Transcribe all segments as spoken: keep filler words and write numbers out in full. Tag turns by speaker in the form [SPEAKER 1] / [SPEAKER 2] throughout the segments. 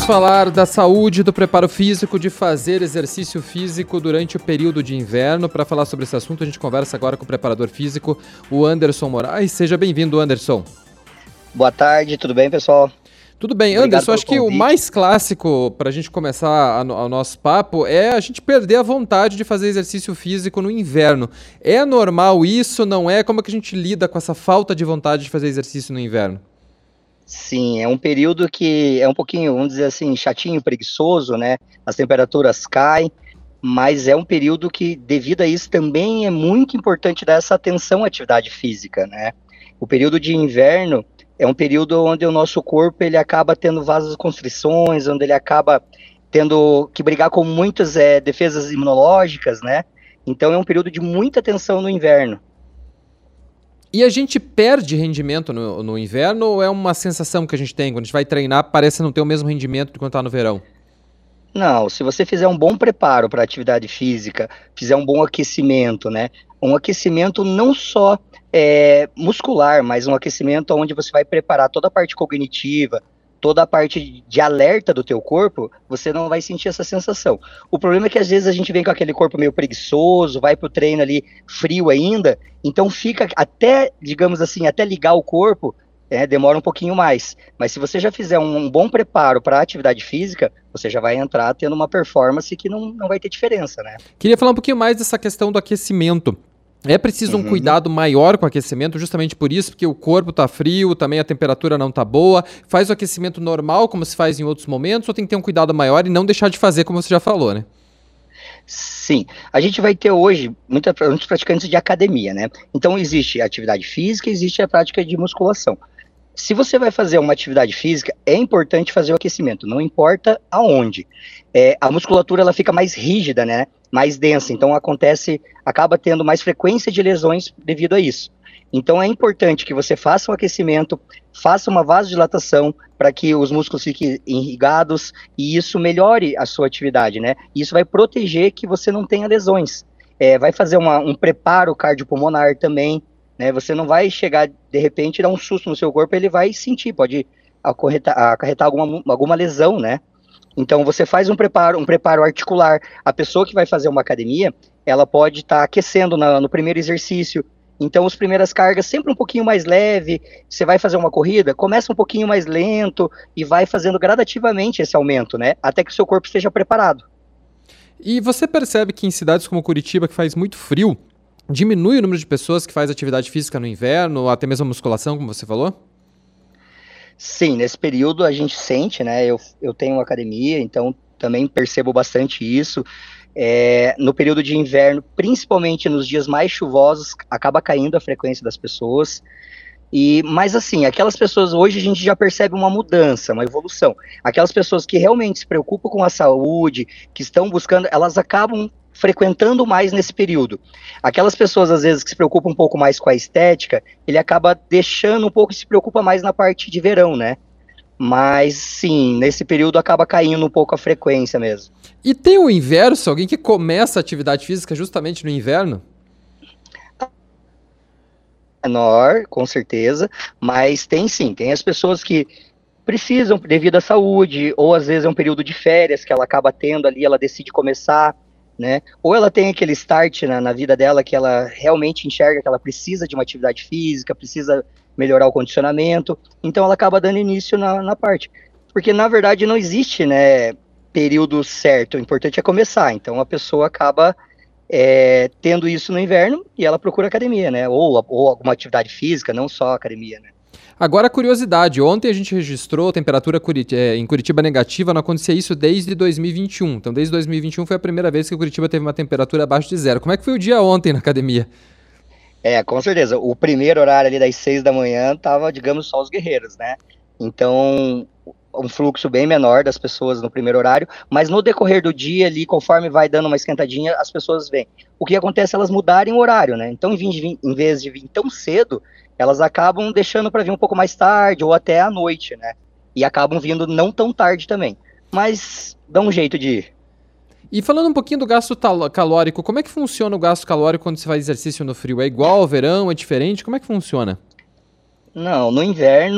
[SPEAKER 1] falar da saúde, do preparo físico, de fazer exercício físico durante o período de inverno. Para falar sobre esse assunto, a gente conversa agora com o preparador físico, o Anderson Moraes. Seja bem-vindo, Anderson.
[SPEAKER 2] Boa tarde, tudo bem, pessoal?
[SPEAKER 1] Tudo bem, Obrigado Anderson, acho que o mais clássico para a gente começar o nosso papo é a gente perder a vontade de fazer exercício físico no inverno. É normal isso, não é? Como é que a gente lida com essa falta de vontade de fazer exercício no inverno?
[SPEAKER 2] Sim, é um período que é um pouquinho, vamos dizer assim, chatinho, preguiçoso, né? As temperaturas caem, mas é um período que, devido a isso, também é muito importante dar essa atenção à atividade física, né? O período de inverno é um período onde o nosso corpo ele acaba tendo vasoconstrições, onde ele acaba tendo que brigar com muitas é, defesas imunológicas, né? Então é um período de muita atenção no inverno.
[SPEAKER 1] E a gente perde rendimento no, no inverno ou é uma sensação que a gente tem? Quando a gente vai treinar, parece não ter o mesmo rendimento do quanto está no verão?
[SPEAKER 2] Não, se você fizer um bom preparo para a atividade física, fizer um bom aquecimento, né? Um aquecimento não só é, muscular, mas um aquecimento onde você vai preparar toda a parte cognitiva, toda a parte de alerta do teu corpo, você não vai sentir essa sensação. O problema é que às vezes a gente vem com aquele corpo meio preguiçoso, vai pro treino ali frio ainda, então fica até, digamos assim, até ligar o corpo, é, demora um pouquinho mais. Mas se você já fizer um, um bom preparo para a atividade física, você já vai entrar tendo uma performance que não, não vai ter diferença, né?
[SPEAKER 1] Queria falar um pouquinho mais dessa questão do aquecimento. É preciso um uhum. cuidado maior com o aquecimento, justamente por isso, porque o corpo está frio, também a temperatura não está boa. Faz o aquecimento normal, como se faz em outros momentos, ou tem que ter um cuidado maior e não deixar de fazer, como você já falou, né?
[SPEAKER 2] Sim, a gente vai ter hoje muita, muitos praticantes de academia, né? Então existe a atividade física, existe a prática de musculação. Se você vai fazer uma atividade física, é importante fazer o aquecimento, não importa aonde. É, a musculatura ela fica mais rígida, né? Mais densa, então acontece, acaba tendo mais frequência de lesões devido a isso. Então é importante que você faça um aquecimento, faça uma vasodilatação para que os músculos fiquem irrigados e isso melhore a sua atividade, né? Isso vai proteger que você não tenha lesões. É, vai fazer uma, um preparo cardiopulmonar também, né? Você não vai chegar, de repente, e dar um susto no seu corpo, ele vai sentir, pode acarretar, acarretar alguma, alguma lesão, né? Então você faz um preparo, um preparo articular. A pessoa que vai fazer uma academia, ela pode estar tá aquecendo na, no primeiro exercício. Então as primeiras cargas sempre um pouquinho mais leve. Você vai fazer uma corrida, começa um pouquinho mais lento e vai fazendo gradativamente esse aumento, né? Até que o seu corpo esteja preparado.
[SPEAKER 1] E você percebe que em cidades como Curitiba, que faz muito frio, diminui o número de pessoas que faz atividade física no inverno, ou até mesmo a musculação, como você falou?
[SPEAKER 2] Sim, nesse período a gente sente, né? Eu, eu tenho uma academia, então também percebo bastante isso. É, no período de inverno, principalmente nos dias mais chuvosos, acaba caindo a frequência das pessoas. E, mas assim, aquelas pessoas, hoje a gente já percebe uma mudança, uma evolução. Aquelas pessoas que realmente se preocupam com a saúde, que estão buscando, elas acabam frequentando mais nesse período. Aquelas pessoas, às vezes, que se preocupam um pouco mais com a estética, ele acaba deixando um pouco e se preocupa mais na parte de verão, né? Mas, sim, nesse período acaba caindo um pouco a frequência mesmo.
[SPEAKER 1] E tem o inverso? Alguém que começa a atividade física justamente no inverno?
[SPEAKER 2] Menor, com certeza, mas tem sim, tem as pessoas que precisam devido à saúde, ou às vezes é um período de férias que ela acaba tendo ali, ela decide começar, né? Ou ela tem aquele start na, na vida dela que ela realmente enxerga que ela precisa de uma atividade física, precisa melhorar o condicionamento, então ela acaba dando início na, na parte. Porque na verdade não existe, né, período certo, o importante é começar, então a pessoa acaba é, tendo isso no inverno e ela procura academia, né? Ou, ou alguma atividade física, não só academia, né?
[SPEAKER 1] Agora, curiosidade, ontem a gente registrou temperatura Curit- é, em Curitiba negativa, não acontecia isso desde dois mil e vinte e um. Então, desde dois mil e vinte e um foi a primeira vez que Curitiba teve uma temperatura abaixo de zero. Como é que foi o dia ontem na academia?
[SPEAKER 2] É, com certeza. O primeiro horário ali das seis da manhã tava, digamos, só os guerreiros, né? Então, um fluxo bem menor das pessoas no primeiro horário, mas no decorrer do dia ali, conforme vai dando uma esquentadinha, as pessoas vêm. O que acontece é elas mudarem o horário, né? Então, em vez de vir, em vez de vir tão cedo, elas acabam deixando para vir um pouco mais tarde ou até à noite, né? E acabam vindo não tão tarde também. Mas dá um jeito de ir.
[SPEAKER 1] E falando um pouquinho do gasto tal- calórico, como é que funciona o gasto calórico quando você faz exercício no frio? É igual ao verão? É diferente? Como é que funciona?
[SPEAKER 2] Não, no inverno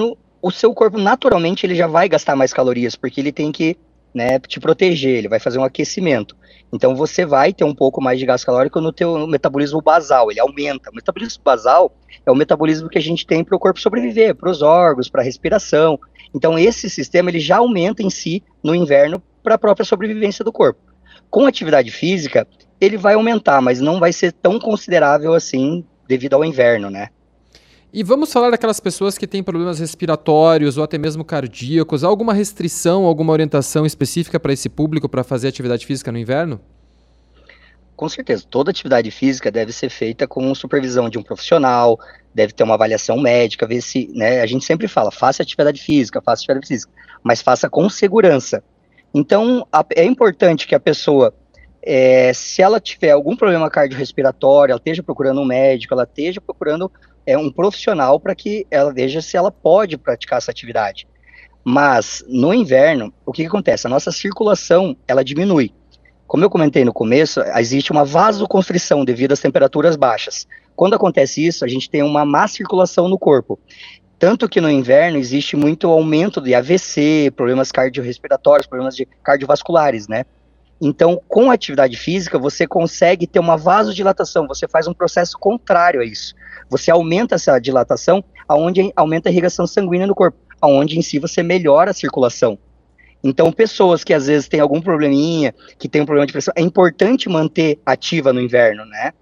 [SPEAKER 2] o seu corpo naturalmente ele já vai gastar mais calorias, porque ele tem que, né, te proteger, ele vai fazer um aquecimento. Então você vai ter um pouco mais de gasto calórico no teu metabolismo basal, ele aumenta. O metabolismo basal é o metabolismo que a gente tem para o corpo sobreviver, para os órgãos, para a respiração. Então esse sistema ele já aumenta em si no inverno para a própria sobrevivência do corpo. Com atividade física, ele vai aumentar, mas não vai ser tão considerável assim devido ao inverno, né?
[SPEAKER 1] E vamos falar daquelas pessoas que têm problemas respiratórios ou até mesmo cardíacos. Há alguma restrição, alguma orientação específica para esse público para fazer atividade física no inverno?
[SPEAKER 2] Com certeza, toda atividade física deve ser feita com supervisão de um profissional, deve ter uma avaliação médica, ver se, né, a gente sempre fala, faça atividade física, faça atividade física, mas faça com segurança. Então, a, é importante que a pessoa, é, se ela tiver algum problema cardiorrespiratório, ela esteja procurando um médico, ela esteja procurando é, um profissional para que ela veja se ela pode praticar essa atividade. Mas, no inverno, o que, que acontece? A nossa circulação, ela diminui. Como eu comentei no começo, existe uma vasoconstrição devido às temperaturas baixas. Quando acontece isso, a gente tem uma má circulação no corpo. Tanto que no inverno existe muito aumento de A V C, problemas cardiorrespiratórios, problemas de cardiovasculares, né? Então, com a atividade física, você consegue ter uma vasodilatação, você faz um processo contrário a isso. Você aumenta essa dilatação, aonde aumenta a irrigação sanguínea no corpo, aonde em si você melhora a circulação. Então, pessoas que às vezes têm algum probleminha, que tem um problema de pressão, é importante manter ativa no inverno, né?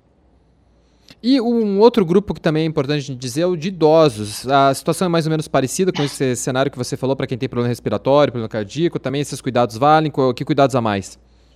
[SPEAKER 1] E um outro grupo que também é importante dizer é o de idosos. A situação é mais ou menos parecida com esse cenário que você falou para quem tem problema respiratório, problema cardíaco. Também esses cuidados valem? Que cuidados a mais?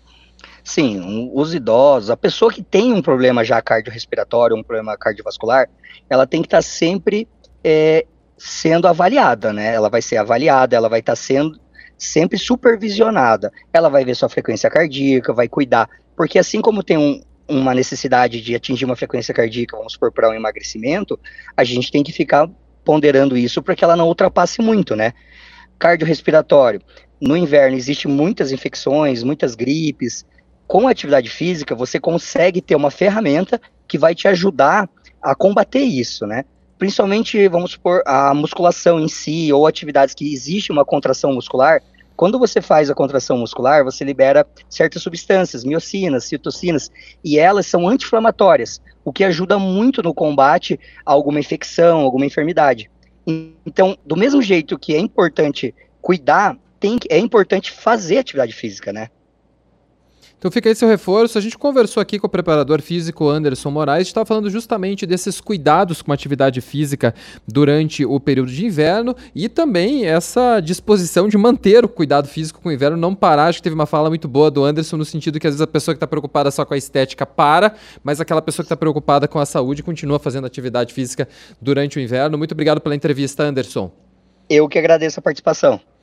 [SPEAKER 2] Sim, os idosos, a pessoa que tem um problema já cardiorrespiratório, um problema cardiovascular, ela tem que estar sempre é, sendo avaliada, né? Ela vai ser avaliada, ela vai estar sendo sempre supervisionada. Ela vai ver sua frequência cardíaca, vai cuidar, porque assim como tem um, uma necessidade de atingir uma frequência cardíaca, vamos supor, para um emagrecimento, a gente tem que ficar ponderando isso para que ela não ultrapasse muito, né? Cardiorrespiratório. No inverno existem muitas infecções, muitas gripes. Com a atividade física, você consegue ter uma ferramenta que vai te ajudar a combater isso, né? Principalmente, vamos supor, a musculação em si, ou atividades que existe uma contração muscular. Quando você faz a contração muscular, você libera certas substâncias, miocinas, citocinas, e elas são anti-inflamatórias, o que ajuda muito no combate a alguma infecção, alguma enfermidade. Então, do mesmo jeito que é importante cuidar, tem, é importante fazer atividade física, né?
[SPEAKER 1] Então fica aí seu reforço. A gente conversou aqui com o preparador físico Anderson Moraes, a gente estava falando justamente desses cuidados com a atividade física durante o período de inverno e também essa disposição de manter o cuidado físico com o inverno, não parar. Acho que teve uma fala muito boa do Anderson no sentido que às vezes a pessoa que está preocupada só com a estética para, mas aquela pessoa que está preocupada com a saúde continua fazendo atividade física durante o inverno. Muito obrigado pela entrevista, Anderson.
[SPEAKER 2] Eu que agradeço a participação.